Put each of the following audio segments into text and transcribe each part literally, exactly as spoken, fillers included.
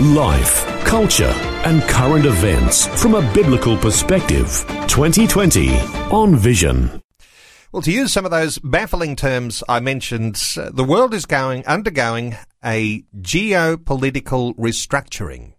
Life, culture and current events from a biblical perspective. twenty twenty on Vision. Well, to use some of those baffling terms I mentioned, uh, the world is going undergoing a geopolitical restructuring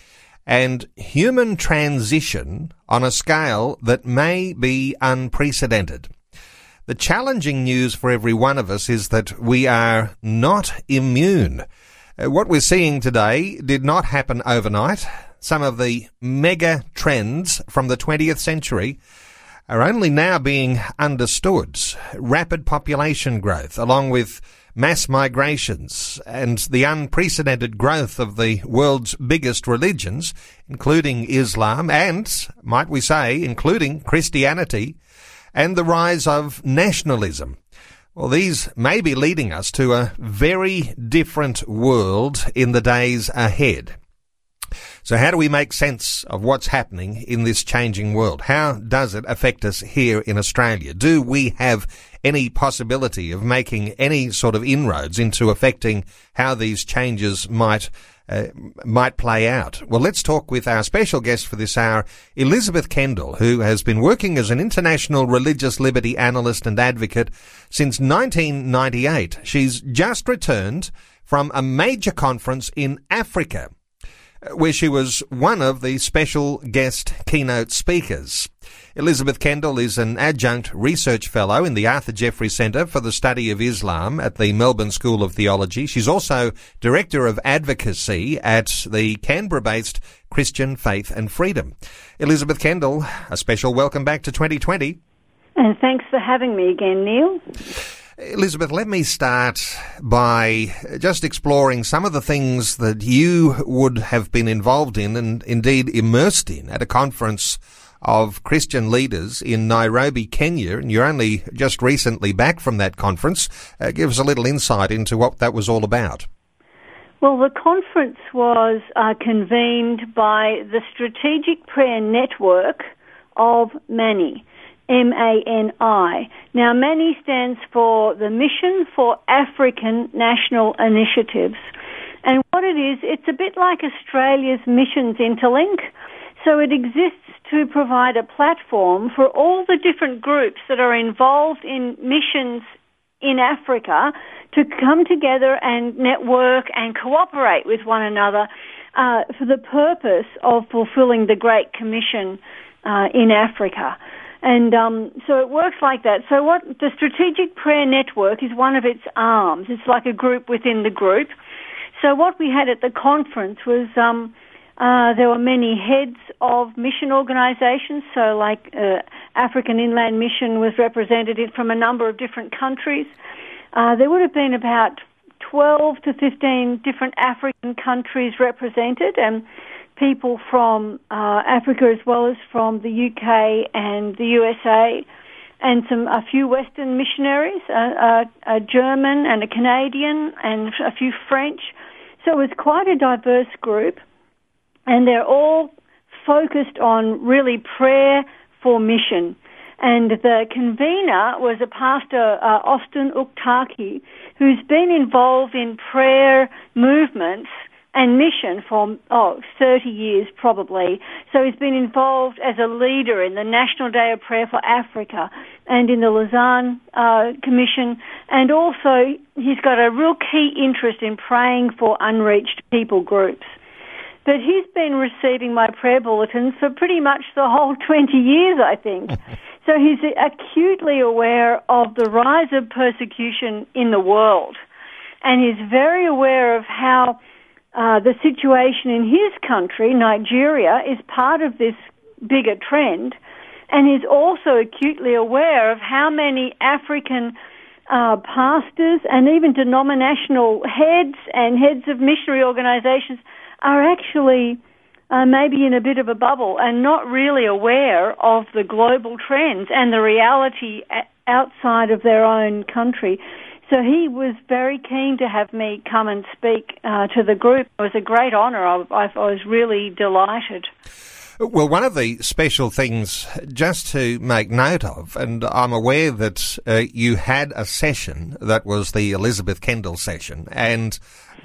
and human transition on a scale that may be unprecedented. The challenging news for every one of us is that we are not immune. Uh, what we're seeing today did not happen overnight. Some of the mega trends from the twentieth century are only now being understood. Rapid population growth, along with mass migrations and the unprecedented growth of the world's biggest religions, including Islam and, might we say, including Christianity, and the rise of nationalism. Well, these may be leading us to a very different world in the days ahead. So how do we make sense of what's happening in this changing world? How does it affect us here in Australia? Do we have any possibility of making any sort of inroads into affecting how these changes might uh, might play out? Well, let's talk with our special guest for this hour, Elizabeth Kendall, who has been working as an international religious liberty analyst and advocate since nineteen ninety-eight. She's just returned from a major conference in Africa, where she was one of the special guest keynote speakers. Elizabeth Kendall is an adjunct research fellow in the Arthur Jeffrey Centre for the Study of Islam at the Melbourne School of Theology. She's also Director of Advocacy at the Canberra-based Christian Faith and Freedom. Elizabeth Kendall, a special welcome back to twenty twenty. And thanks for having me again, Neil. Elizabeth, let me start by just exploring some of the things that you would have been involved in and indeed immersed in at a conference of Christian leaders in Nairobi, Kenya, and you're only just recently back from that conference. Uh, give us a little insight into what that was all about. Well, the conference was uh, convened by the Strategic Prayer Network of MANI. M A N I. Now, MANI stands for the Mission for African National Initiatives. And what it is, it's a bit like Australia's Missions Interlink. So it exists to provide a platform for all the different groups that are involved in missions in Africa to come together and network and cooperate with one another uh, for the purpose of fulfilling the Great Commission uh, in Africa. And um, so it works like that. So what the Strategic Prayer Network is one of its arms. It's like a group within the group. So what we had at the conference was um, uh, there were many heads of mission organisations. So like uh, African Inland Mission was represented from a number of different countries. Uh, there would have been about twelve to fifteen different African countries represented, and people from uh, Africa as well as from the U K and the U S A, and some a few Western missionaries, a, a, a German and a Canadian, and a few French. So it was quite a diverse group, and they're all focused on really prayer for mission. And the convener was a pastor, uh, Austin Uktaki, who's been involved in prayer movements and mission for, oh, thirty years probably. So he's been involved as a leader in the National Day of Prayer for Africa and in the Lausanne uh, Commission. And also he's got a real key interest in praying for unreached people groups. But he's been receiving my prayer bulletins for pretty much the whole twenty years, I think. So he's acutely aware of the rise of persecution in the world. And he's very aware of how Uh, the situation in his country, Nigeria, is part of this bigger trend, and he's also acutely aware of how many African uh, pastors and even denominational heads and heads of missionary organizations are actually uh, maybe in a bit of a bubble and not really aware of the global trends and the reality outside of their own country. So he was very keen to have me come and speak uh, to the group. It was a great honour. I, I, I was really delighted. Well, one of the special things just to make note of, and I'm aware that uh, you had a session that was the Elizabeth Kendall session, and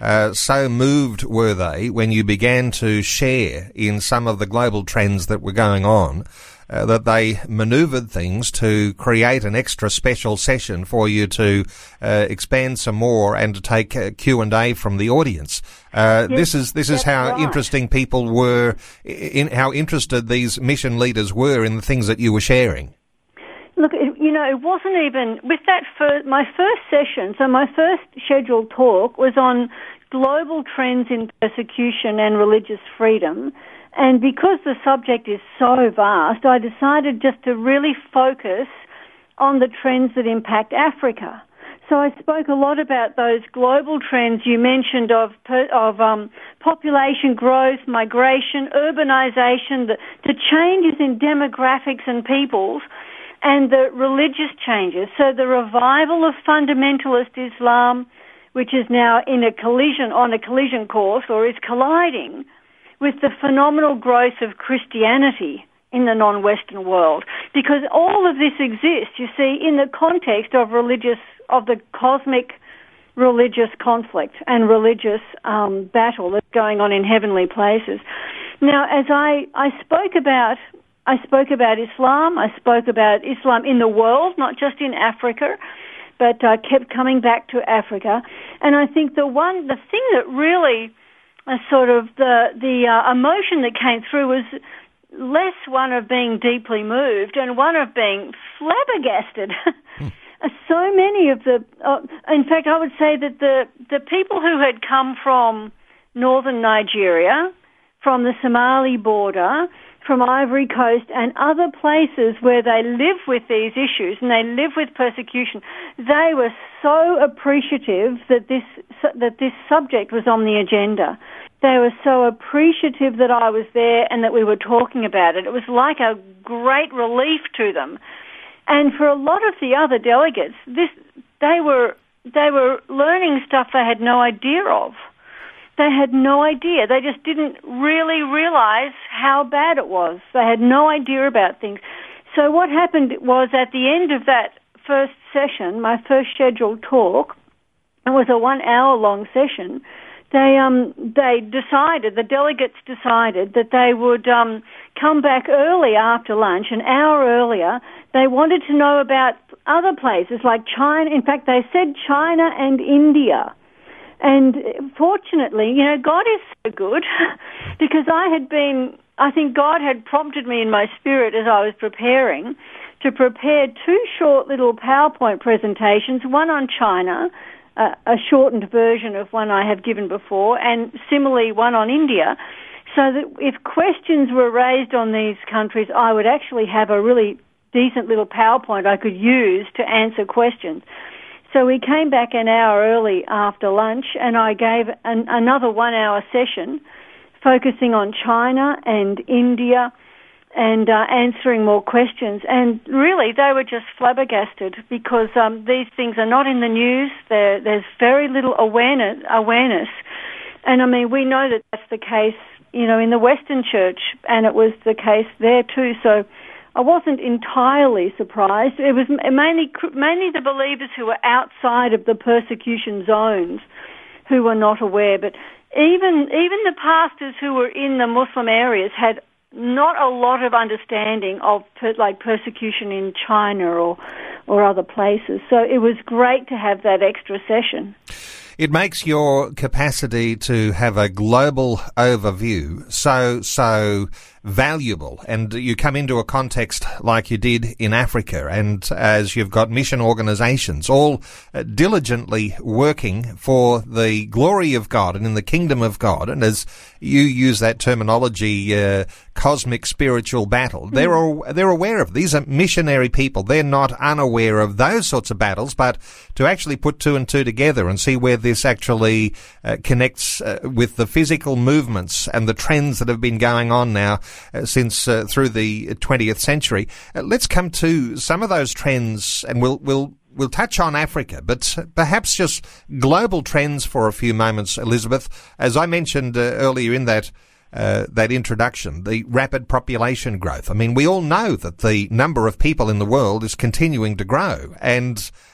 Uh, so moved were they when you began to share in some of the global trends that were going on, uh, that they manoeuvred things to create an extra special session for you to uh, expand some more and to take uh, Q and A from the audience. Uh, yes, this is this is how right. interesting people were, in how interested these mission leaders were in the things that you were sharing. Look, it, you know, it wasn't even, with that first, my first session, so my first scheduled talk was on global trends in persecution and religious freedom. And because the subject is so vast, I decided just to really focus on the trends that impact Africa. So I spoke a lot about those global trends you mentioned of of um, population growth, migration, urbanization, the, the changes in demographics and peoples, and the religious changes. So the revival of fundamentalist Islam, which is now in a collision, on a collision course, or is colliding with the phenomenal growth of Christianity in the non-Western world. Because all of this exists, you see, in the context of religious, of the cosmic religious conflict and religious um, battle that's going on in heavenly places. Now, as I, I spoke about I spoke about Islam. I spoke about Islam in the world, not just in Africa, but I uh, kept coming back to Africa. And I think the one, the thing that really, uh, sort of the the uh, emotion that came through was less one of being deeply moved and one of being flabbergasted. Mm. So many of the, uh, in fact, I would say that the the people who had come from northern Nigeria, from the Somali border, from Ivory Coast and other places where they live with these issues and they live with persecution, they were so appreciative that this that this subject was on the agenda. They were so appreciative that I was there and that we were talking about it. It was like a great relief to them. And for a lot of the other delegates, this they were they were learning stuff they had no idea of. They had no idea. They just didn't really realize how bad it was. They had no idea about things. So what happened was at the end of that first session, my first scheduled talk, it was a one-hour-long session, they um they decided, the delegates decided that they would um come back early after lunch, an hour earlier. They wanted to know about other places like China. In fact, they said China and India. And fortunately, you know, God is so good because I had been, I think God had prompted me in my spirit as I was preparing to prepare two short little PowerPoint presentations, one on China, uh, a shortened version of one I have given before, and similarly one on India, so that if questions were raised on these countries, I would actually have a really decent little PowerPoint I could use to answer questions. So we came back an hour early after lunch, and I gave an, another one-hour session focusing on China and India and uh, answering more questions. And really, they were just flabbergasted because um, these things are not in the news. There, there's very little awareness, awareness. And, I mean, we know that that's the case, you know, in the Western Church, and it was the case there too. So I wasn't entirely surprised. It was mainly mainly the believers who were outside of the persecution zones who were not aware. But even even the pastors who were in the Muslim areas had not a lot of understanding of per, like persecution in China or or other places. So it was great to have that extra session. It makes your capacity to have a global overview so, so valuable. And you come into a context like you did in Africa, and as you've got mission organizations all uh, diligently working for the glory of God and in the kingdom of God. And as you use that terminology, uh, cosmic spiritual battle, mm. they're, all, they're aware of. These are missionary people. They're not unaware of those sorts of battles, but to actually put two and two together and see where this actually uh, connects uh, with the physical movements and the trends that have been going on now uh, since uh, through the twentieth century. Uh, let's come to some of those trends, and we'll we'll we'll touch on Africa, but perhaps just global trends for a few moments, Elizabeth. As I mentioned uh, earlier in that Uh, that introduction, the rapid population growth. I mean, we all know that the number of people in the world is continuing to grow, and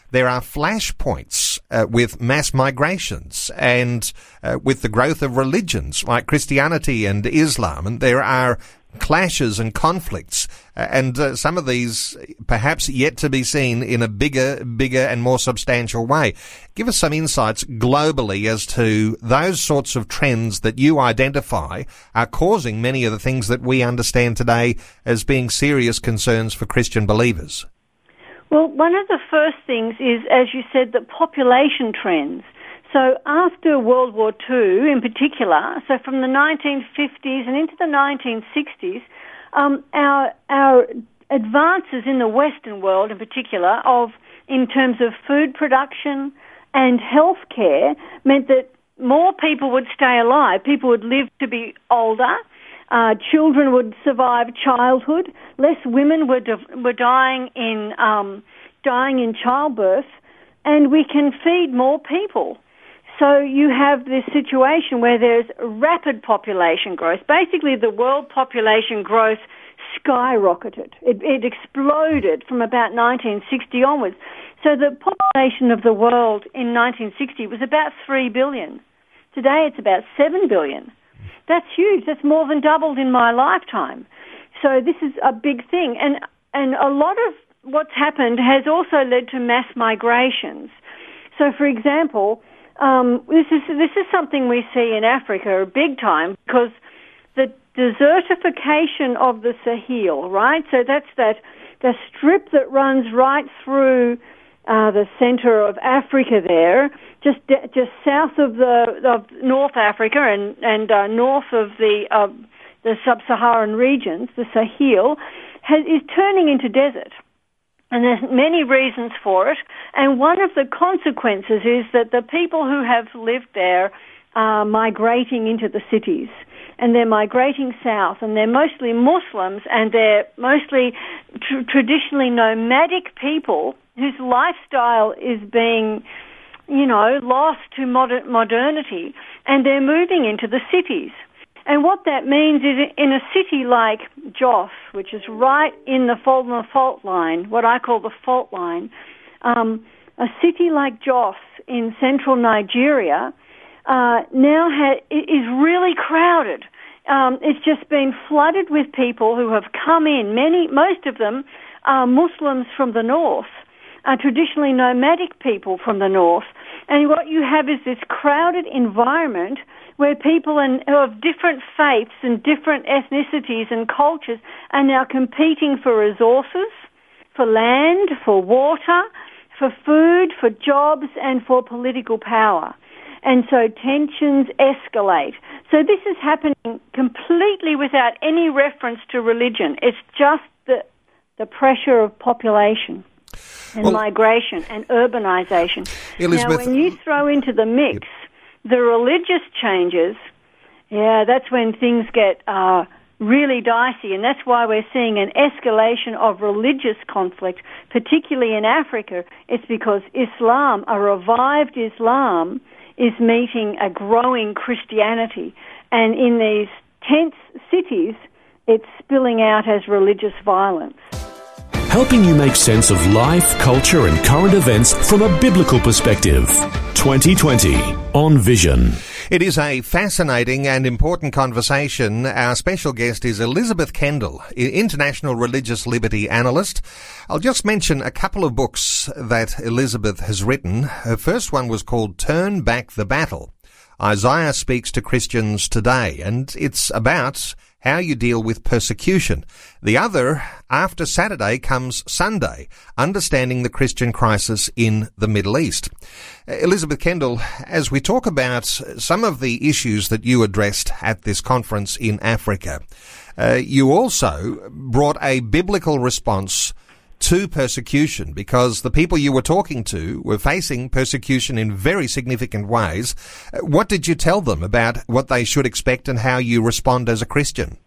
there are flashpoints uh, with mass migrations and uh, with the growth of religions like Christianity and Islam, and there are clashes and conflicts, uh, and uh, some of these perhaps yet to be seen in a bigger, bigger and more substantial way. Give us some insights globally as to those sorts of trends that you identify are causing many of the things that we understand today as being serious concerns for Christian believers. Well, one of the first things is, as you said, the population trends. So after World War Two in particular, so from the nineteen fifties and into the nineteen sixties, um, our our advances in the Western world in particular of in terms of food production and healthcare meant that more people would stay alive. People would live to be older. Uh, children would survive childhood. Less women were di- were dying in um, dying in childbirth, and we can feed more people. So you have this situation where there's rapid population growth. Basically, the world population growth skyrocketed. It, it exploded from about nineteen sixty onwards. So the population of the world in nineteen sixty was about three billion. Today it's about seven billion. That's huge. That's more than doubled in my lifetime. So this is a big thing. And, and a lot of what's happened has also led to mass migrations. So, for example, Um, this is this is something we see in Africa big time because the desertification of the Sahel, right? So that's that the strip that runs right through uh, the centre of Africa there, just just south of the of North Africa and and uh, north of the uh, the sub-Saharan regions, the Sahel, has, is turning into desert. And there's many reasons for it. And one of the consequences is that the people who have lived there are migrating into the cities. And they're migrating south. And they're mostly Muslims. And they're mostly tr- traditionally nomadic people whose lifestyle is being, you know, lost to moder- modernity. And they're moving into the cities. And what that means is in a city like Jos, which is right in the fault line, what I call the fault line, um, a city like Jos in central Nigeria uh, now ha- is really crowded. Um, it's just been flooded with people who have come in. Many, most of them are Muslims from the north, are traditionally nomadic people from the north. And what you have is this crowded environment where people in, of different faiths and different ethnicities and cultures are now competing for resources, for land, for water, for food, for jobs, and for political power. And so tensions escalate. So this is happening completely without any reference to religion. It's just the, the pressure of population and well, migration and urbanization. Elizabeth, now, when you throw into the mix the religious changes, yeah, that's when things get uh, really dicey, and that's why we're seeing an escalation of religious conflict, particularly in Africa. It's because Islam, a revived Islam, is meeting a growing Christianity, and in these tense cities, it's spilling out as religious violence. Helping you make sense of life, culture and current events from a biblical perspective. twenty twenty on Vision. It is a fascinating and important conversation. Our special guest is Elizabeth Kendall, international religious liberty analyst. I'll just mention a couple of books that Elizabeth has written. Her first one was called Turn Back the Battle. Isaiah Speaks to Christians Today, and it's about how you deal with persecution. The other, After Saturday Comes Sunday, Understanding the Christian Crisis in the Middle East. Elizabeth Kendall, as we talk about some of the issues that you addressed at this conference in Africa, uh, you also brought a biblical response to persecution, because the people you were talking to were facing persecution in very significant ways. What did you tell them about what they should expect and how you respond as a Christian?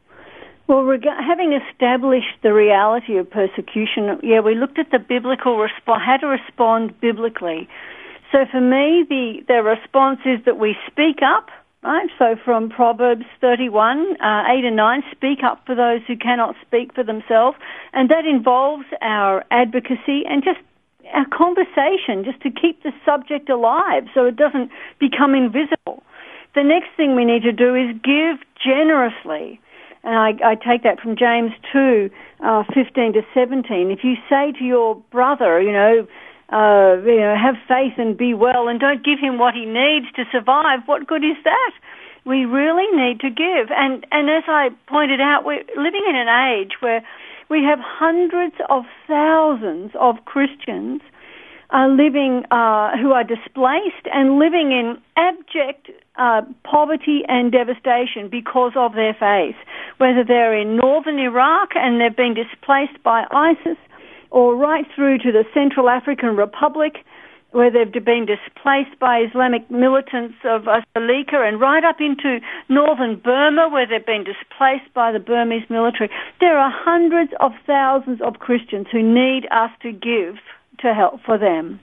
Well, reg- having established the reality of persecution, yeah, we looked at the biblical response, how to respond biblically. So for me, the, the response is that we speak up, right? So from Proverbs thirty-one, uh, eight and nine, speak up for those who cannot speak for themselves. And that involves our advocacy and just a conversation just to keep the subject alive so it doesn't become invisible. The next thing we need to do is give generously. And I, I take that from James two, uh, fifteen to seventeen. If you say to your brother, you know, uh, you know, have faith and be well, and don't give him what he needs to survive, what good is that? We really need to give. And, and as I pointed out, we're living in an age where we have hundreds of thousands of Christians uh, living, uh, who are displaced and living in abject uh, poverty and devastation because of their faith, whether they're in northern Iraq and they've been displaced by ISIS, or right through to the Central African Republic, where they've been displaced by Islamic militants of Salika, and right up into northern Burma, where they've been displaced by the Burmese military. There are hundreds of thousands of Christians who need us to give to help for them.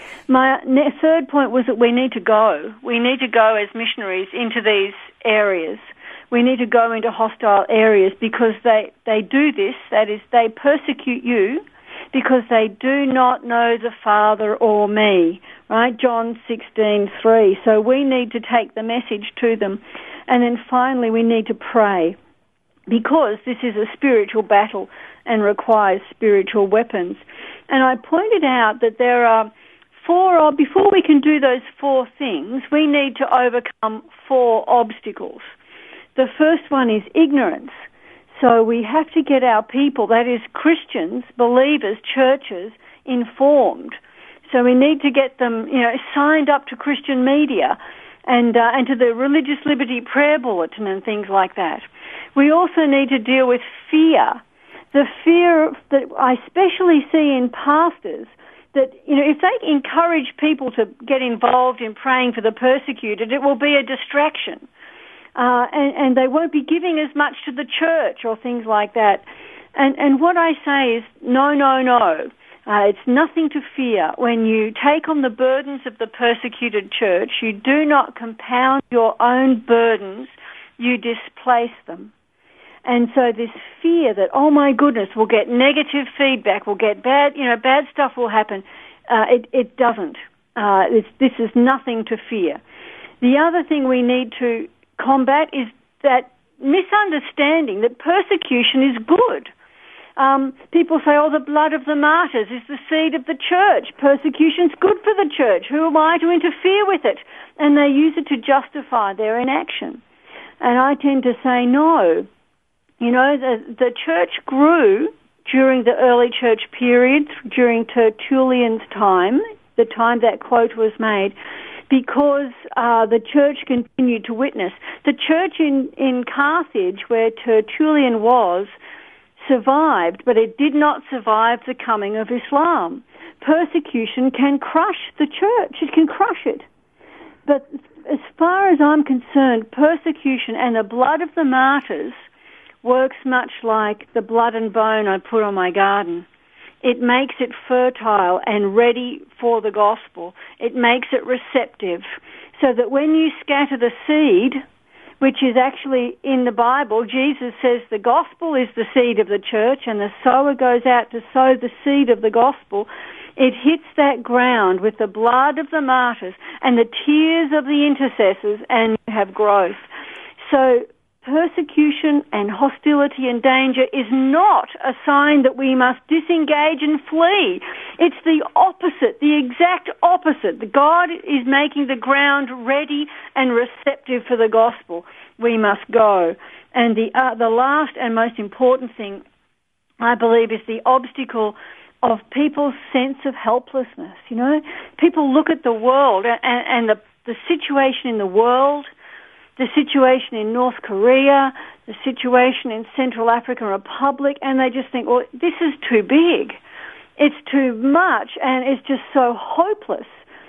My third point was that we need to go. We need to go as missionaries into these areas. We need to go into hostile areas because they, they do this, that is, they persecute you, because they do not know the Father or me, right? John sixteen three. So we need to take the message to them. And then finally, we need to pray, because this is a spiritual battle and requires spiritual weapons. And I pointed out that there are four, before we can do those four things, we need to overcome four obstacles. The first one is ignorance. So we have to get our people, that is Christians, believers, churches, informed. So we need to get them, you know, signed up to Christian media and uh, and to the Religious Liberty Prayer Bulletin and things like that. We also need to deal with fear, the fear that I especially see in pastors, that, you know, if they encourage people to get involved in praying for the persecuted, it will be a distraction. Uh, and, and they won't be giving as much to the church or things like that. And, and what I say is, no, no, no. Uh, it's nothing to fear. When you take on the burdens of the persecuted church, you do not compound your own burdens, you displace them. And so this fear that, oh my goodness, we'll get negative feedback, we'll get bad, you know, bad stuff will happen, uh, it, it doesn't. Uh, it's, this is nothing to fear. The other thing we need to combat is that misunderstanding that persecution is good. Um, people say, oh, the blood of the martyrs is the seed of the church. Persecution's good for the church. Who am I to interfere with it? And they use it to justify their inaction. And I tend to say, no. You know, the, the church grew during the early church period, during Tertullian's time, the time that quote was made, because uh, the church continued to witness. The church in, in Carthage, where Tertullian was, survived, but it did not survive the coming of Islam. Persecution can crush the church. It can crush it. But as far as I'm concerned, persecution and the blood of the martyrs works much like the blood and bone I put on my garden. It makes it fertile and ready for the gospel. It makes it receptive, so that when you scatter the seed, which is actually in the Bible, Jesus says the gospel is the seed of the church, and the sower goes out to sow the seed of the gospel. It hits that ground with the blood of the martyrs and the tears of the intercessors, and you have growth. So persecution and hostility and danger is not a sign that we must disengage and flee. It's the opposite, the exact opposite. God is making the ground ready and receptive for the gospel. We must go. And the uh, the last and most important thing, I believe, is the obstacle of people's sense of helplessness. You know, people look at the world and, and the, the situation in the world, the situation in North Korea, the situation in Central African Republic, and they just think, well, this is too big. It's too much, and it's just so hopeless.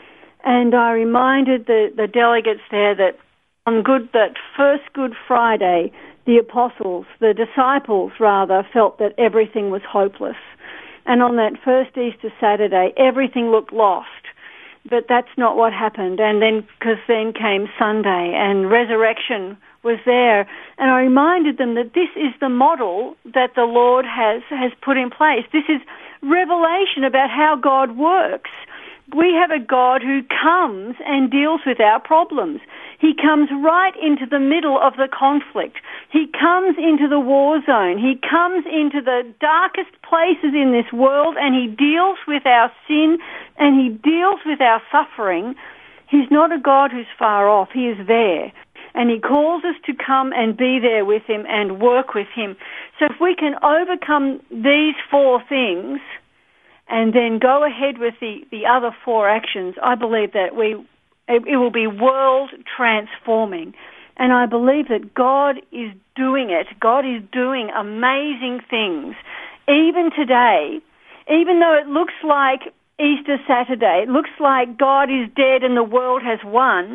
And I reminded the, the delegates there that on good that first Good Friday, the apostles, the disciples rather, felt that everything was hopeless. And on that first Easter Saturday, everything looked lost. But that's not what happened. And then, because then came Sunday, and resurrection was there. And I reminded them that this is the model that the Lord has, has put in place. This is revelation about how God works. We have a God who comes and deals with our problems. He comes right into the middle of the conflict. He comes into the war zone. He comes into the darkest places in this world, and he deals with our sin and he deals with our suffering. He's not a God who's far off. He is there. And he calls us to come and be there with him and work with him. So if we can overcome these four things and then go ahead with the, the other four actions, I believe that we it, it will be world transforming. And I believe that God is doing it. God is doing amazing things. Even today, even though it looks like Easter Saturday, it looks like God is dead and the world has won,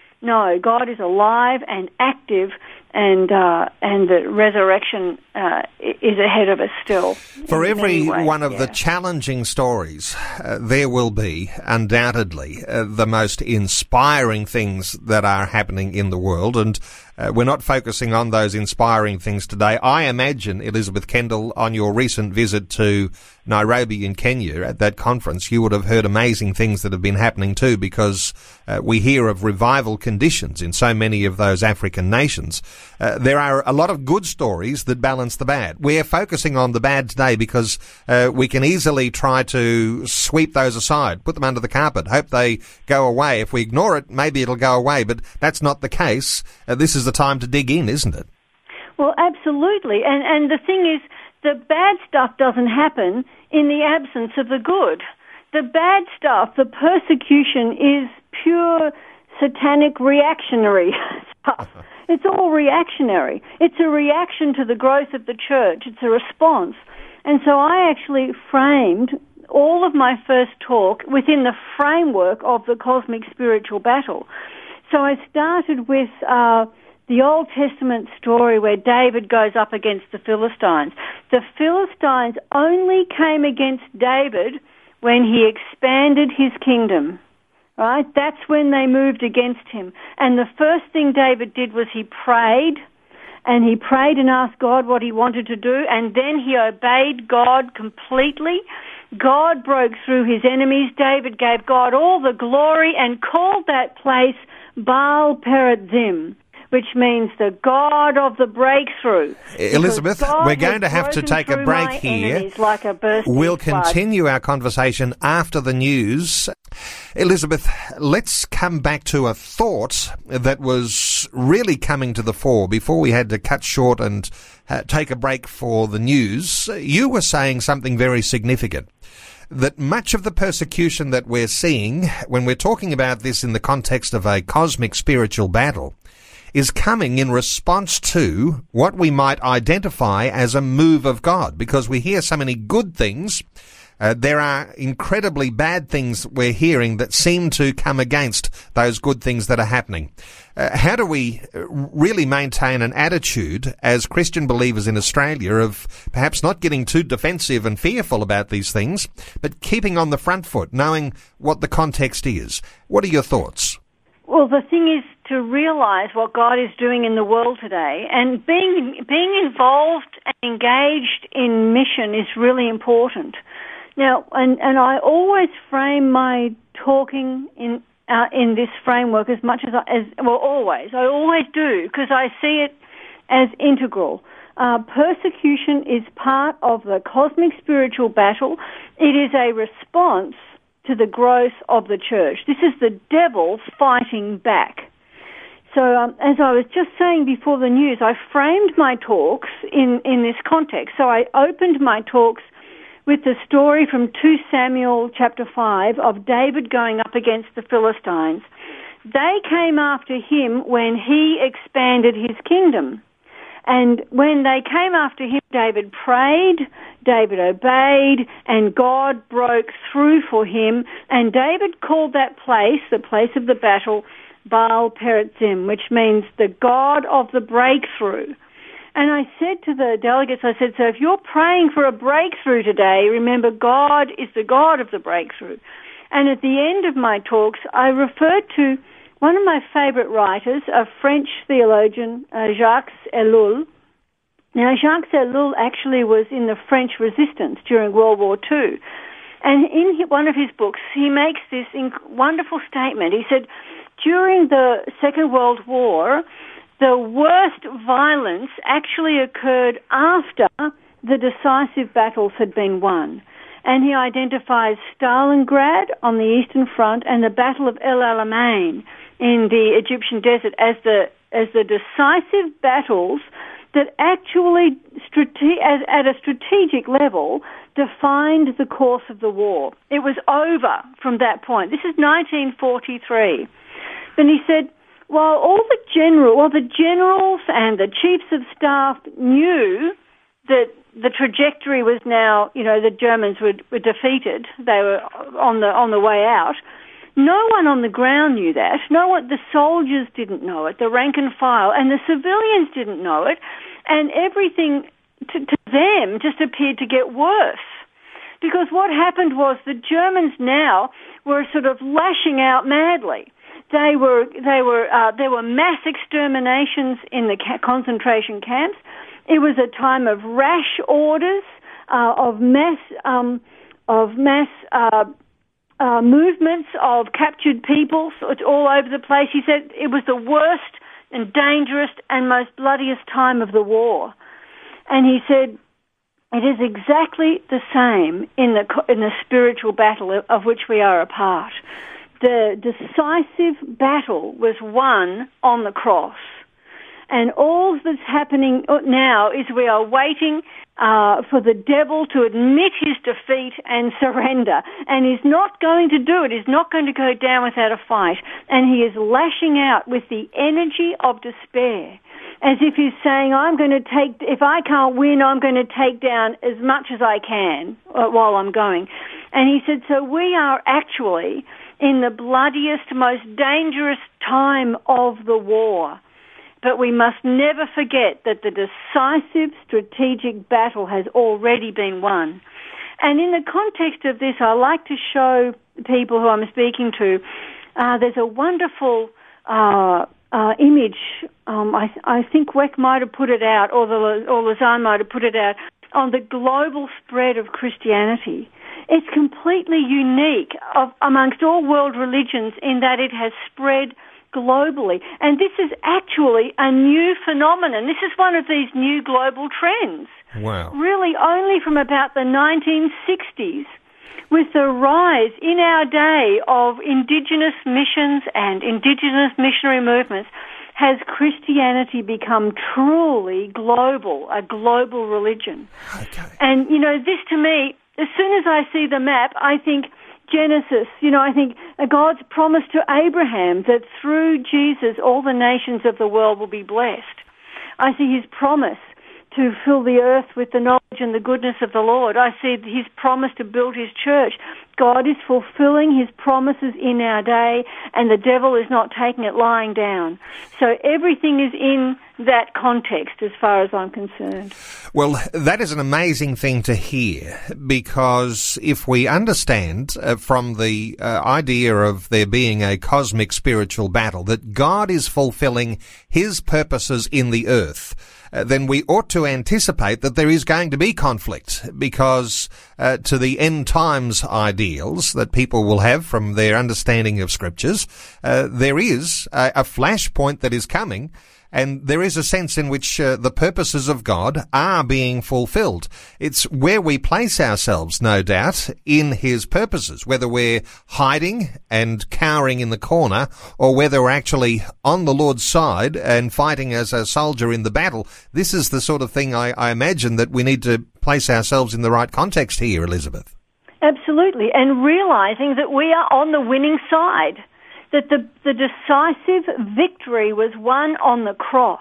no, God is alive and active, and uh, and the resurrection uh, is ahead of us still. For every ways, one of yeah. the challenging stories, uh, there will be, undoubtedly, uh, the most inspiring things that are happening in the world, and uh, we're not focusing on those inspiring things today. I imagine, Elizabeth Kendall, on your recent visit to Nairobi in Kenya at that conference, you would have heard amazing things that have been happening too, because uh, we hear of revival conditions in so many of those African nations. Uh, there are a lot of good stories that balance the bad. We're focusing on the bad today because uh, we can easily try to sweep those aside, put them under the carpet, hope they go away. If we ignore it, maybe it'll go away, but that's not the case. Uh, this is the time to dig in, isn't it? Well, absolutely. And, and the thing is, the bad stuff doesn't happen in the absence of the good. The bad stuff, the persecution, is pure satanic reactionary stuff. It's all reactionary. It's a reaction to the growth of the church. It's a response. And so I actually framed all of my first talk within the framework of the cosmic spiritual battle. So I started with uh, the Old Testament story where David goes up against the Philistines. The Philistines only came against David when he expanded his kingdom. Right? That's when they moved against him. And the first thing David did was he prayed, and he prayed and asked God what he wanted to do, and then he obeyed God completely. God broke through his enemies. David gave God all the glory and called that place Baal Perazim, which means the God of the breakthrough. Elizabeth, we're going to have to take a break here. Like a we'll continue our conversation after the news. Elizabeth, let's come back to a thought that was really coming to the fore before we had to cut short and uh, take a break for the news. You were saying something very significant, that much of the persecution that we're seeing, when we're talking about this in the context of a cosmic spiritual battle, is coming in response to what we might identify as a move of God, because we hear so many good things. Uh, there are incredibly bad things we're hearing that seem to come against those good things that are happening. Uh, how do we really maintain an attitude as Christian believers in Australia of perhaps not getting too defensive and fearful about these things, but keeping on the front foot, knowing what the context is? What are your thoughts? Well, the thing is to realise what God is doing in the world today, and being being involved and engaged in mission is really important. Now, and, and I always frame my talking in uh, in this framework as much as, I, as well, always. I always do, because I see it as integral. Uh, persecution is part of the cosmic spiritual battle. It is a response to the growth of the church. This is the devil fighting back. So um, as I was just saying before the news, I framed my talks in, in this context. So I opened my talks with the story from Second Samuel chapter five of David going up against the Philistines. They came after him when he expanded his kingdom. And when they came after him, David prayed, David obeyed, and God broke through for him. And David called that place, the place of the battle, Baal Perazim, which means the God of the breakthrough. And I said to the delegates, I said, so if you're praying for a breakthrough today, remember God is the God of the breakthrough. And at the end of my talks, I referred to one of my favourite writers, a French theologian, uh, Jacques Ellul. Now, Jacques Ellul actually was in the French resistance during World War Two. And in one of his books, he makes this wonderful statement. He said, during the Second World War, the worst violence actually occurred after the decisive battles had been won. And he identifies Stalingrad on the Eastern Front and the Battle of El Alamein in the Egyptian desert as the as the decisive battles that actually, strate- as, at a strategic level, defined the course of the war. It was over from that point. This is nineteen forty-three. And he said, while all the general, while the generals and the chiefs of staff knew that the trajectory was now, you know, the Germans were, were defeated, they were on the on the way out, no one on the ground knew that. No one, the soldiers didn't know it, the rank and file, and the civilians didn't know it, and everything to, to them just appeared to get worse. Because what happened was the Germans now were sort of lashing out madly. They were, they were, uh, there were mass exterminations in the ca- concentration camps. It was a time of rash orders, uh, of mass, um, of mass. Uh, Uh, movements of captured people all over the place. He said it was the worst and dangerous and most bloodiest time of the war. And he said it is exactly the same in the in the spiritual battle of which we are a part. The decisive battle was won on the cross. And all that's happening now is we are waiting uh, for the devil to admit his defeat and surrender. And he's not going to do it. He's not going to go down without a fight. And he is lashing out with the energy of despair, as if he's saying, I'm going to take, if I can't win, I'm going to take down as much as I can uh, while I'm going. And he said, so we are actually in the bloodiest, most dangerous time of the war. But we must never forget that the decisive strategic battle has already been won. And in the context of this, I like to show people who I'm speaking to, uh, there's a wonderful uh, uh, image, um, I, I think Weck might have put it out, or, the, or Lausanne might have put it out, on the global spread of Christianity. It's completely unique of, amongst all world religions in that it has spread globally. And this is actually a new phenomenon. This is one of these new global trends. Wow. Really only from about the nineteen sixties, with the rise in our day of indigenous missions and indigenous missionary movements, has Christianity become truly global, a global religion. Okay. And, you know, this to me, as soon as I see the map, I think Genesis, you know, I think God's promise to Abraham that through Jesus all the nations of the world will be blessed. I see his promise to fill the earth with the knowledge and the goodness of the Lord. I see his promise to build his church. God is fulfilling his promises in our day, and the devil is not taking it lying down. So everything is in that context as far as I'm concerned. Well, that is an amazing thing to hear, because if we understand uh, from the uh, idea of there being a cosmic spiritual battle that God is fulfilling his purposes in the earth, Uh, then we ought to anticipate that there is going to be conflict, because uh, to the end times ideals that people will have from their understanding of scriptures, uh, there is a, a flashpoint that is coming, and there is a sense in which uh, the purposes of God are being fulfilled. It's where we place ourselves, no doubt, in his purposes, whether we're hiding and cowering in the corner, or whether we're actually on the Lord's side and fighting as a soldier in the battle. This is the sort of thing I, I imagine that we need to place ourselves in the right context here, Elizabeth. Absolutely, and realizing that we are on the winning side, that the, the decisive victory was won on the cross,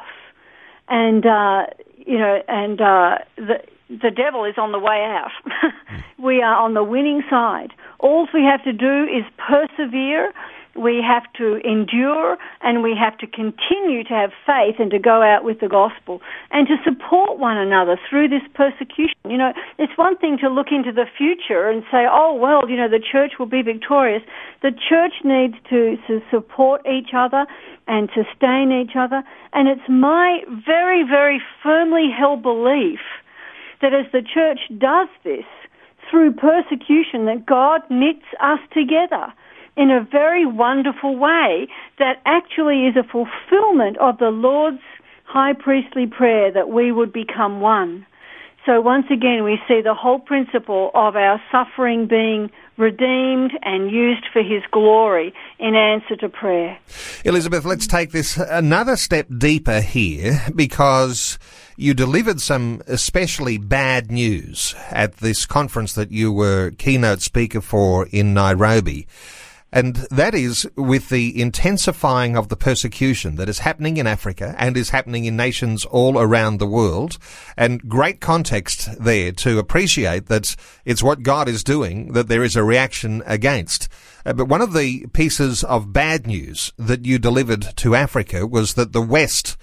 and uh, you know, and uh, the the devil is on the way out. We are on the winning side. All we have to do is persevere. we have to endure, and we have to continue to have faith and to go out with the gospel and to support one another through this persecution. You know, it's one thing to look into the future and say, oh, well, you know, the church will be victorious. The church needs to, to support each other and sustain each other. And it's my very, very firmly held belief that as the church does this through persecution, that God knits us together in a very wonderful way that actually is a fulfillment of the Lord's high priestly prayer that we would become one. So once again, we see the whole principle of our suffering being redeemed and used for His glory in answer to prayer. Elizabeth, let's take this another step deeper here, because you delivered some especially bad news at this conference that you were keynote speaker for in Nairobi. And that is with the intensifying of the persecution that is happening in Africa and is happening in nations all around the world. And great context there to appreciate that it's what God is doing that there is a reaction against. Uh, but one of the pieces of bad news that you delivered to Africa was that the West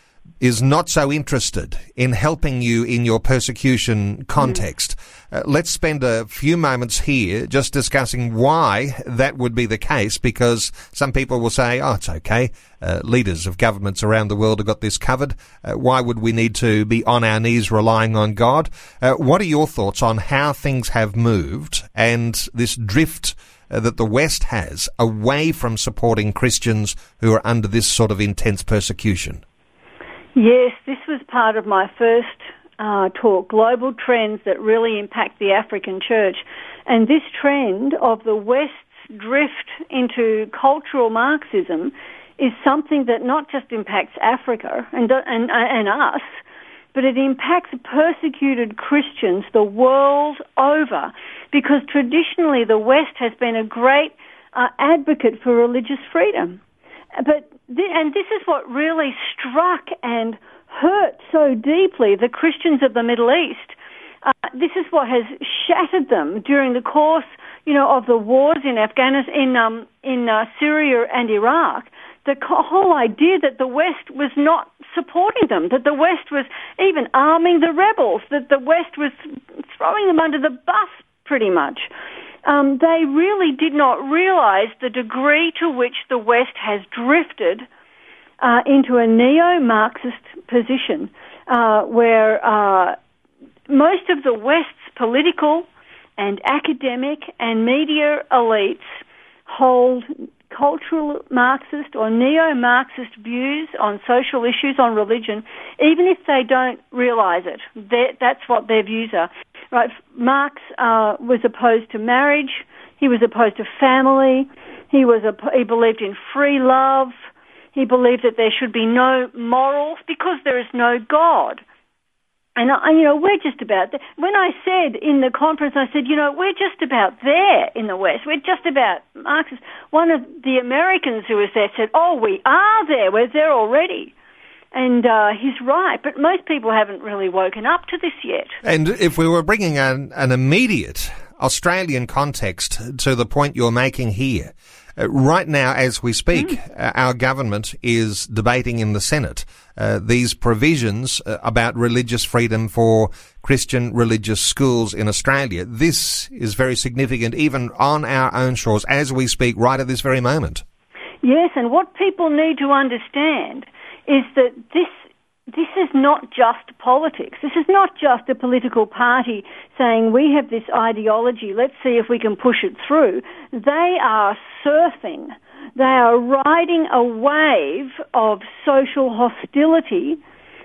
is not so interested in helping you in your persecution context. Uh, let's spend a few moments here just discussing why that would be the case, because some people will say, oh, it's okay. Uh, leaders of governments around the world have got this covered. Uh, why would we need to be on our knees relying on God? Uh, what are your thoughts on how things have moved and this drift uh, that the West has away from supporting Christians who are under this sort of intense persecution? Yes, this was part of my first uh, talk, global trends that really impact the African church. And this trend of the West's drift into cultural Marxism is something that not just impacts Africa and, and, and us, but it impacts persecuted Christians the world over, because traditionally the West has been a great uh, advocate for religious freedom. But and this is what really struck and hurt so deeply the Christians of the Middle East. Uh, this is what has shattered them during the course, you know, of the wars in Afghanistan, in um, in uh, Syria and Iraq. The whole idea that the West was not supporting them, that the West was even arming the rebels, that the West was throwing them under the bus, pretty much. Um, they really did not realize the degree to which the West has drifted uh, into a neo-Marxist position, uh, where uh, most of the West's political and academic and media elites hold cultural Marxist or neo-Marxist views on social issues, on religion, even if they don't realize it. That, that's what their views are. Right? Marx uh, was opposed to marriage. He was opposed to family. He was a, he believed in free love. He believed that there should be no morals because there is no God. And, I, you know, we're just about there. When I said in the conference, I said, you know, we're just about there in the West. We're just about Marxists. One of the Americans who was there said, oh, we are there. We're there already. And uh, he's right, but most people haven't really woken up to this yet. And if we were bringing an, an immediate Australian context to the point you're making here, uh, right now as we speak, mm. uh, our government is debating in the Senate uh, these provisions uh, about religious freedom for Christian religious schools in Australia. This is very significant even on our own shores as we speak right at this very moment. Yes, and what people need to understand is that this this is not just politics. This is not just a political party saying we have this ideology, let's see if we can push it through. They are surfing. They are riding a wave of social hostility,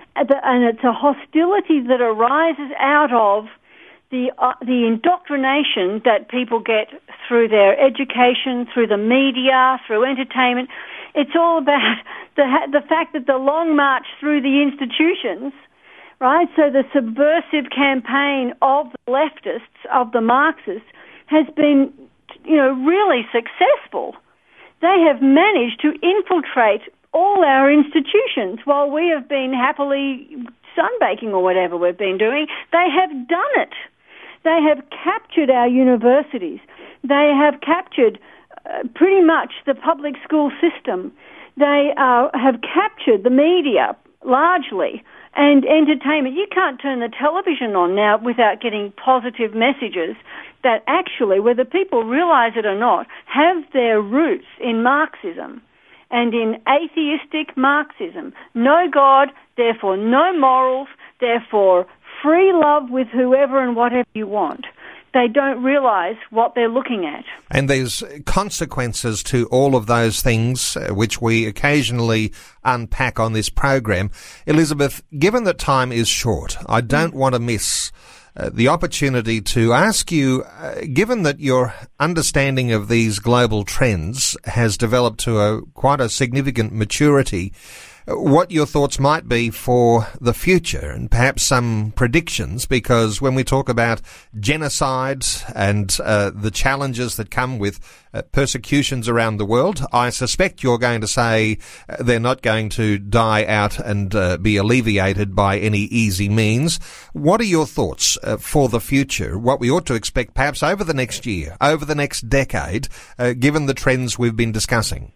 and it's a hostility that arises out of the uh, the indoctrination that people get through their education, through the media, through entertainment. It's all about the the fact that the long march through the institutions, right? So the subversive campaign of the leftists, of the Marxists, has been, you know, really successful. They have managed to infiltrate all our institutions while we have been happily sunbaking or whatever we've been doing. They have done it. They have captured our universities. They have captured pretty much the public school system. They uh, have captured the media largely and entertainment. You can't turn the television on now without getting positive messages that actually, whether people realise it or not, have their roots in Marxism and in atheistic Marxism. No God, therefore no morals, therefore free love with whoever and whatever you want. They don't realise what they're looking at. And there's consequences to all of those things, uh, which we occasionally unpack on this program. Elizabeth, given that time is short, I don't mm. want to miss uh, the opportunity to ask you, uh, given that your understanding of these global trends has developed to a quite a significant maturity, what your thoughts might be for the future and perhaps some predictions, because when we talk about genocide and uh, the challenges that come with uh, persecutions around the world, I suspect you're going to say uh, they're not going to die out and uh, be alleviated by any easy means. What are your thoughts uh, for the future, what we ought to expect perhaps over the next year, over the next decade, uh, given the trends we've been discussing?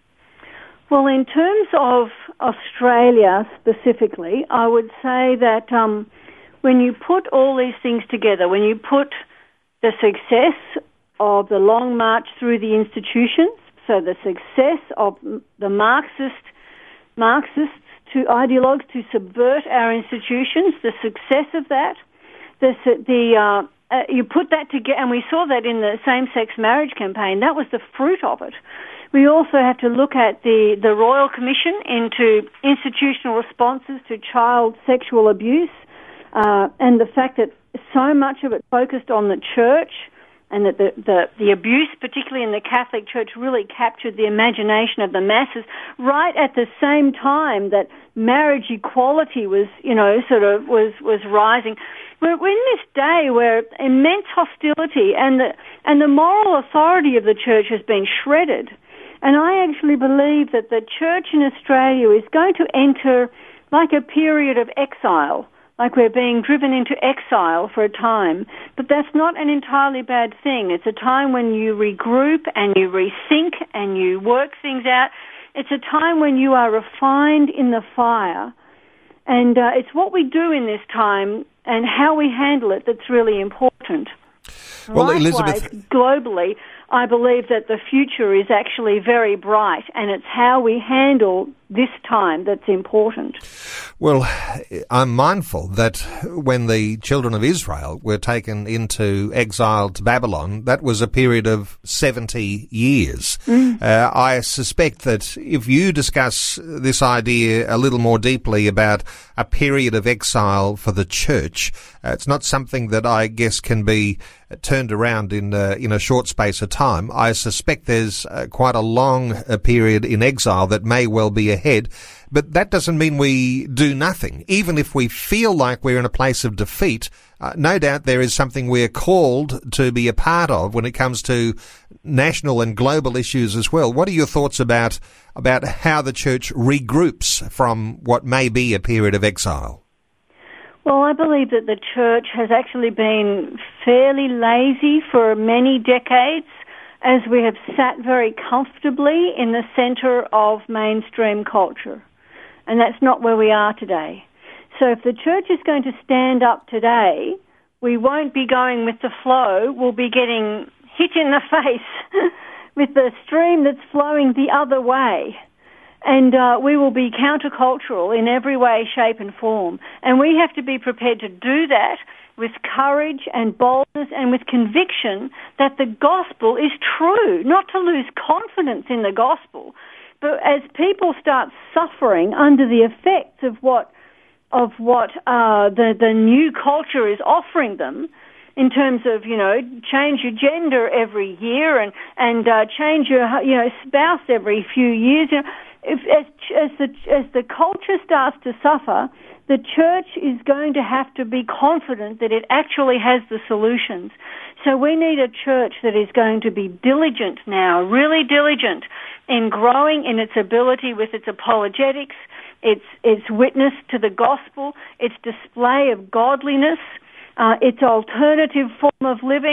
Well, in terms of Australia specifically, I would say that um, when you put all these things together, when you put the success of the long march through the institutions, so the success of the Marxist Marxists to ideologues to subvert our institutions, the success of that, the the uh, uh, you put that together, and we saw that in the same-sex marriage campaign. That was the fruit of it. We also have to look at the, the Royal Commission into institutional responses to child sexual abuse, uh, and the fact that so much of it focused on the church, and that the, the, the abuse, particularly in the Catholic Church, really captured the imagination of the masses, right at the same time that marriage equality was, you know, sort of was, was rising. We're, we're in this day where immense hostility and the, and the moral authority of the church has been shredded. And I actually believe that the church in Australia is going to enter like a period of exile, like we're being driven into exile for a time. But that's not an entirely bad thing. It's a time when you regroup and you rethink and you work things out. It's a time when you are refined in the fire. And uh, it's what we do in this time and how we handle it that's really important. Well, Likewise, Elizabeth, globally, I believe that the future is actually very bright, and it's how we handle this time that's important. Well, I'm mindful that when the children of Israel were taken into exile to Babylon, that was a period of seventy years. Mm. Uh, I suspect that if you discuss this idea a little more deeply about a period of exile for the church, uh, it's not something that I guess can be turned around in uh, in a short space of time. I suspect there's uh, quite a long uh, period in exile that may well be ahead, but that doesn't mean we do nothing. Even if we feel like we're in a place of defeat, uh, no doubt there is something we're called to be a part of when it comes to national and global issues as well. What are your thoughts about about how the church regroups from what may be a period of exile? Well, I believe that the church has actually been fairly lazy for many decades, as we have sat very comfortably in the centre of mainstream culture. And that's not where we are today. So if the church is going to stand up today, we won't be going with the flow. We'll be getting hit in the face with the stream that's flowing the other way. And uh, we will be countercultural in every way, shape and form. And we have to be prepared to do that with courage and boldness and with conviction that the gospel is true, not to lose confidence in the gospel. But as people start suffering under the effects of what of what uh, the, the new culture is offering them, in terms of, you know, change your gender every year and, and uh, change your, you know, spouse every few years, you know, If, as, as, the, as the culture starts to suffer, the church is going to have to be confident that it actually has the solutions. So we need a church that is going to be diligent now, really diligent in growing in its ability with its apologetics, its, its witness to the gospel, its display of godliness, uh, its alternative form of living,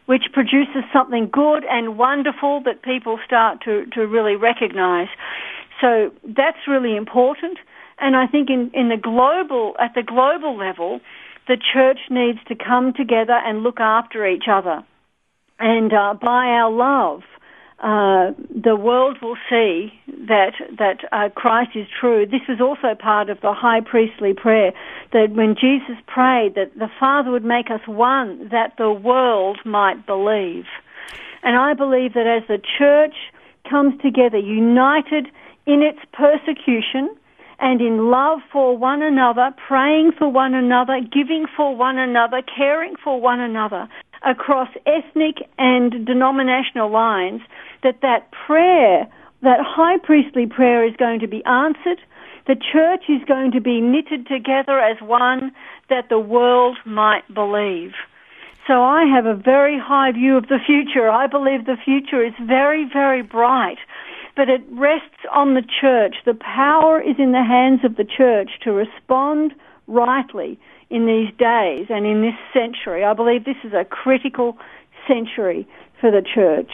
which produces something good and wonderful that people start to, to really recognise. So that's really important. And I think in, in the global, at the global level, the church needs to come together and look after each other. And uh, by our love, uh, the world will see that that uh, Christ is true. This is also part of the high priestly prayer, that when Jesus prayed that the Father would make us one, that the world might believe. And I believe that as the church comes together, united in its persecution and in love for one another, praying for one another, giving for one another, caring for one another, across ethnic and denominational lines, that that prayer, that high priestly prayer is going to be answered. The church is going to be knitted together as one, that the world might believe. So I have a very high view of the future. I believe the future is very, very bright, but it rests on the church. The power is in the hands of the church to respond rightly in these days and in this century. I believe this is a critical century for the church.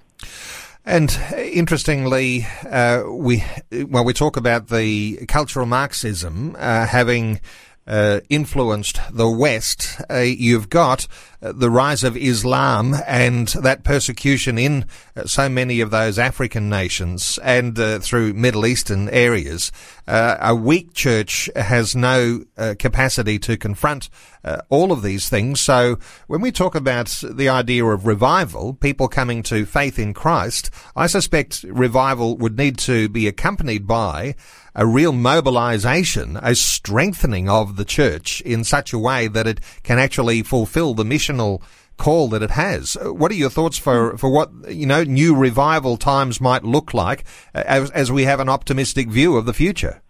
And interestingly, uh, we well we talk about the cultural Marxism uh, having uh, influenced the West. Uh, you've got uh, the rise of Islam and that persecution in uh, so many of those African nations and uh, through Middle Eastern areas. Uh, a weak church has no uh, capacity to confront uh, all of these things. So when we talk about the idea of revival, people coming to faith in Christ, I suspect revival would need to be accompanied by a real mobilization, a strengthening of the church in such a way that it can actually fulfill the missional call that it has. What are your thoughts for, for what, you know, new revival times might look like as, as we have an optimistic view of the future?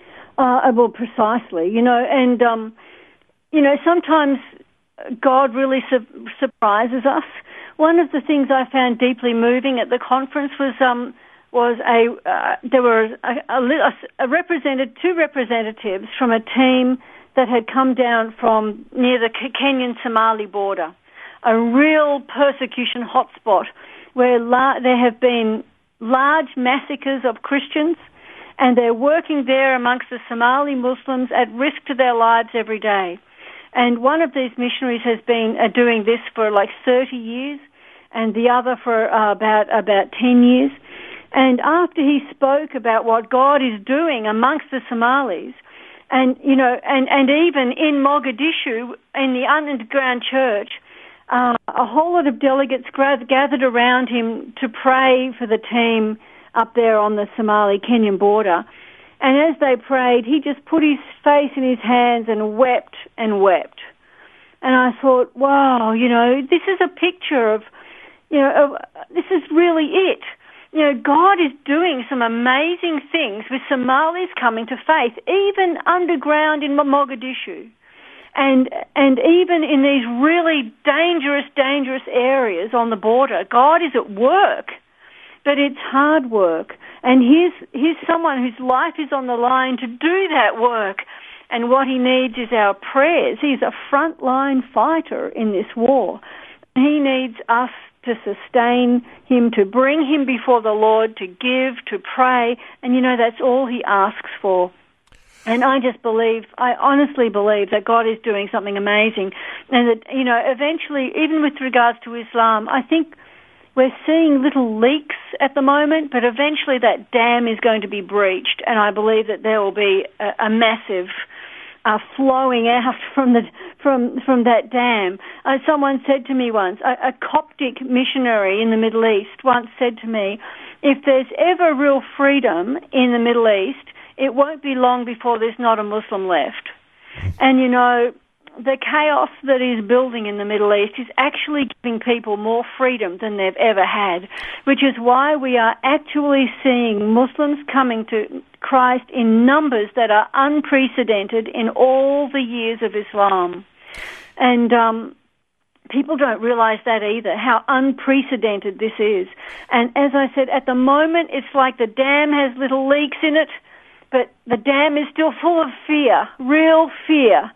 Uh, well, precisely, you know, and, um, you know, sometimes God really su- surprises us. One of the things I found deeply moving at the conference was, um, was a, uh, there were a, a, a represented, two representatives from a team that had come down from near the Kenyan-Somali border, a real persecution hotspot where la- there have been large massacres of Christians, and they're working there amongst the Somali Muslims at risk to their lives every day. And one of these missionaries has been uh, doing this for like thirty years, and the other for uh, about about ten years. And after he spoke about what God is doing amongst the Somalis, and you know, and, and even in Mogadishu, in the underground church, uh, a whole lot of delegates gathered around him to pray for the team up there on the Somali-Kenyan border. And as they prayed, he just put his face in his hands and wept and wept. And I thought, wow, you know, this is a picture of, you know, of, this is really it. You know, God is doing some amazing things with Somalis coming to faith, even underground in Mogadishu. And and even in these really dangerous, dangerous areas on the border, God is at work. But it's hard work. And here's, here's someone whose life is on the line to do that work. And what he needs is our prayers. He's a frontline fighter in this war. He needs us to sustain him, to bring him before the Lord, to give, to pray. And, you know, that's all he asks for. And I just believe, I honestly believe that God is doing something amazing. And that, you know, eventually, even with regards to Islam, I think we're seeing little leaks at the moment, but eventually that dam is going to be breached. And I believe that there will be a, a massive uh, flowing out from the from from that dam. Uh, someone said to me once, a, a Coptic missionary in the Middle East once said to me, if there's ever real freedom in the Middle East, it won't be long before there's not a Muslim left. And, you know, the chaos that is building in the Middle East is actually giving people more freedom than they've ever had, which is why we are actually seeing Muslims coming to Christ in numbers that are unprecedented in all the years of Islam. And um, people don't realize that either, how unprecedented this is. And as I said, at the moment, it's like the dam has little leaks in it, but the dam is still full of fear, real fear.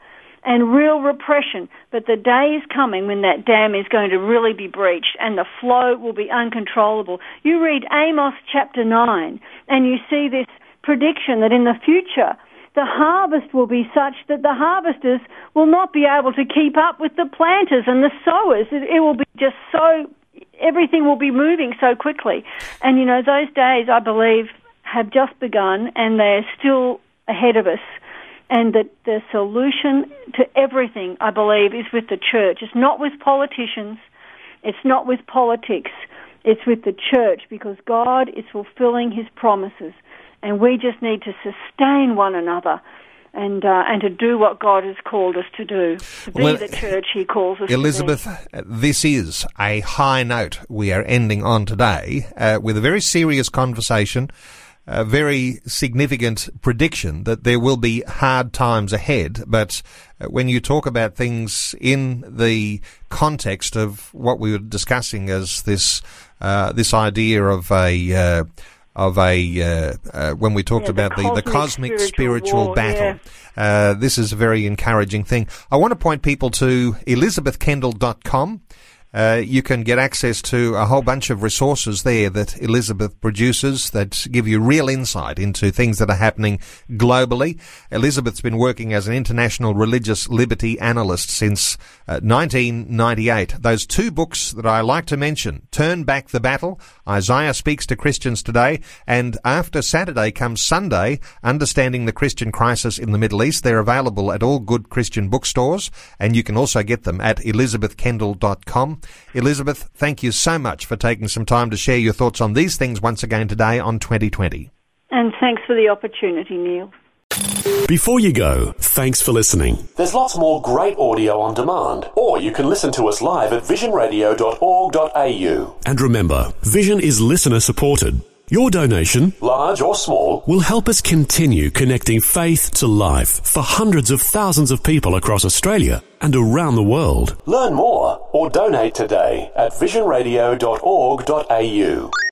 and real repression. But the day is coming when that dam is going to really be breached and the flow will be uncontrollable. You read Amos chapter nine and you see this prediction that in the future the harvest will be such that the harvesters will not be able to keep up with the planters and the sowers. It, it will be just so, everything will be moving so quickly. And, you know, those days, I believe, have just begun and they're still ahead of us. And that the solution to everything, I believe, is with the church. It's not with politicians. It's not with politics. It's with the church, because God is fulfilling his promises. And we just need to sustain one another and uh, and to do what God has called us to do, to be well, the church he calls us Elizabeth, to be. this is a high note we are ending on today uh, with a very serious conversation, a very significant prediction that there will be hard times ahead. But uh, when you talk about things in the context of what we were discussing as this uh, this idea of a uh, of a uh, uh, when we talked yeah, about the, the, the cosmic spiritual, spiritual war, battle. Yeah. Uh, this is a very encouraging thing. I want to point people to elizabeth kendall dot com. Uh, you can get access to a whole bunch of resources there that Elizabeth produces that give you real insight into things that are happening globally. Elizabeth's been working as an international religious liberty analyst since uh, nineteen ninety-eight. Those two books that I like to mention, Turn Back the Battle, Isaiah Speaks to Christians Today, and after Saturday comes Sunday, Understanding the Christian Crisis in the Middle East. They're available at all good Christian bookstores, and you can also get them at elizabeth kendall dot com. Elizabeth, thank you so much for taking some time to share your thoughts on these things once again today on twenty twenty. And thanks for the opportunity, Neil. Before you go, thanks for listening. There's lots more great audio on demand, or you can listen to us live at vision radio dot org dot a u. And remember, Vision is listener supported. Your donation, large or small, will help us continue connecting faith to life for hundreds of thousands of people across Australia and around the world. Learn more or donate today at vision radio dot org dot a u.